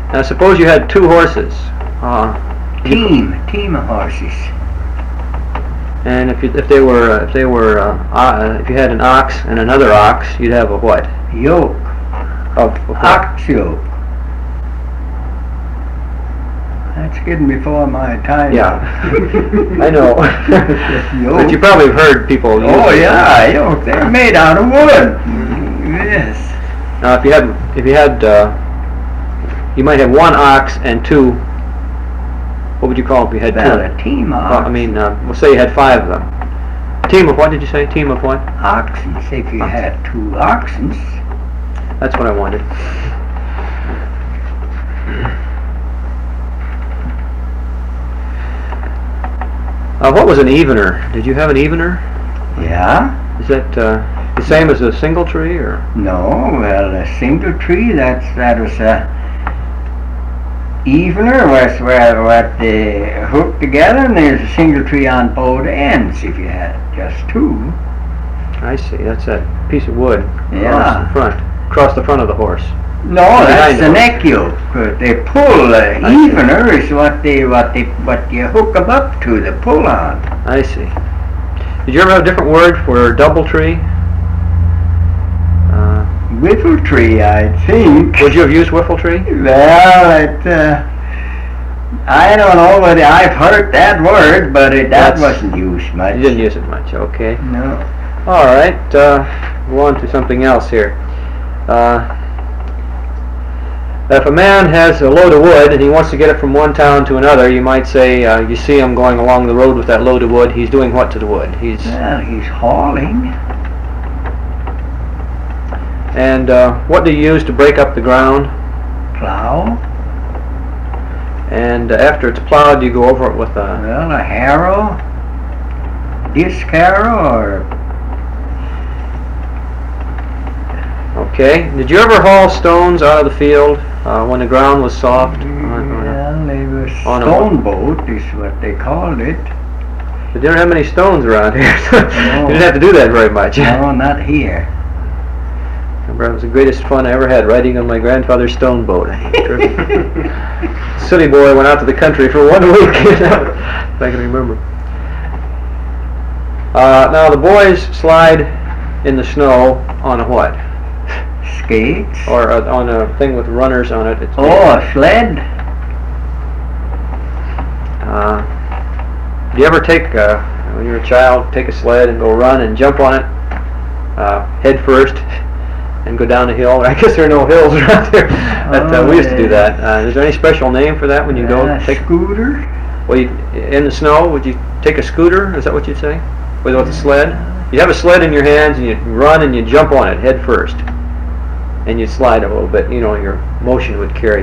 Now suppose you had two horses. Team of horses. And if you had an ox and another ox, you'd have a what? Yoke. Of what? Ox yoke. That's getting before my time. Yeah, I know. But you probably have heard people use Oh it. yeah, yoke. They're made out of wood. Yes. Now if you had you might have one ox and two. What would you call it if you had Well, two? a team of I mean, we'll say you had five of them. Team of what did you say? Team of what? oxen. If you had two oxen. That's what I wanted. What was an evener? Did you have an evener? Yeah. Is that the same as a single tree, or? No, well, a single tree, that was a evener, was where what they hooked together, and there's a single tree on both ends if you had just two. I see. That's that piece of wood Yeah. across the front of the horse. No, Behind that's the the horse. neck yoke. They pull. Evener is what you hook them up to. The pull on. I see. Did you ever have a different word for double tree? Whiffle tree, I think. Would you have used whiffle tree? Well, I don't know whether I've heard that word, but that wasn't used much. You didn't use it much. Okay. No. All right. Go on to something else here. If a man has a load of wood and he wants to get it from one town to another, you might say, you see him going along the road with that load of wood. He's doing what to the wood? He's hauling. And what do you use to break up the ground? Plow. And after it's plowed, you go over it with a... Well, a harrow. Disc harrow, or... Okay. Did you ever haul stones out of the field when the ground was soft? Well, they were stone boat is what they called it. They didn't have many stones around here. No. You didn't have to do that very much. No, not here. Remember, it was the greatest fun I ever had, riding on my grandfather's stone boat. City boy went out to the country for 1 week. If I can remember. Now the boys slide in the snow on a what? Skates. Or on a thing with runners on it. A sled. Do you ever take, when you were a child, take a sled and go run and jump on it head first and go down a hill? I guess there are no hills around here. But we used to do that. Is there any special name for that when you go take scooter? Well, in the snow, would you take a scooter? Is that what you'd say? With a sled? You have a sled in your hands and you run and you jump on it head first. And you slide a little bit. You know, your motion would carry.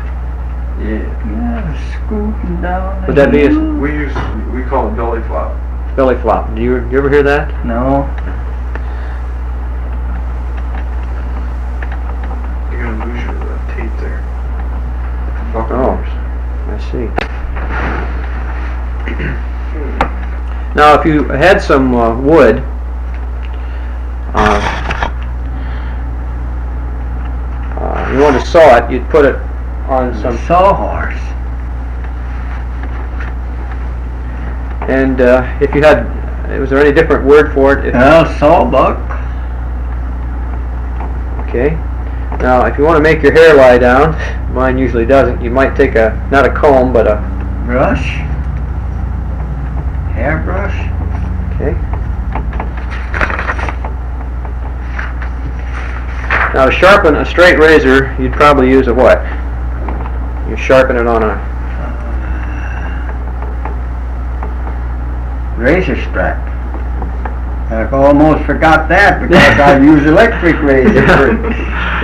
Yeah, scooting down. Would that be We call it belly flop. belly flop? Do you ever hear that? No. You're gonna lose your tape there. Oh, I see. Now, if you had some wood, you want to saw it, you'd put it on some sawhorse. And if you had, was there any different word for it? Sawbuck. Okay. Now, if you want to make your hair lie down, mine usually doesn't, you might take not a comb, but a... Brush. Hairbrush. Okay. Now, to sharpen a straight razor, you'd probably use a what? You sharpen it on a... razor strap. I've almost forgot that because I've used electric razors.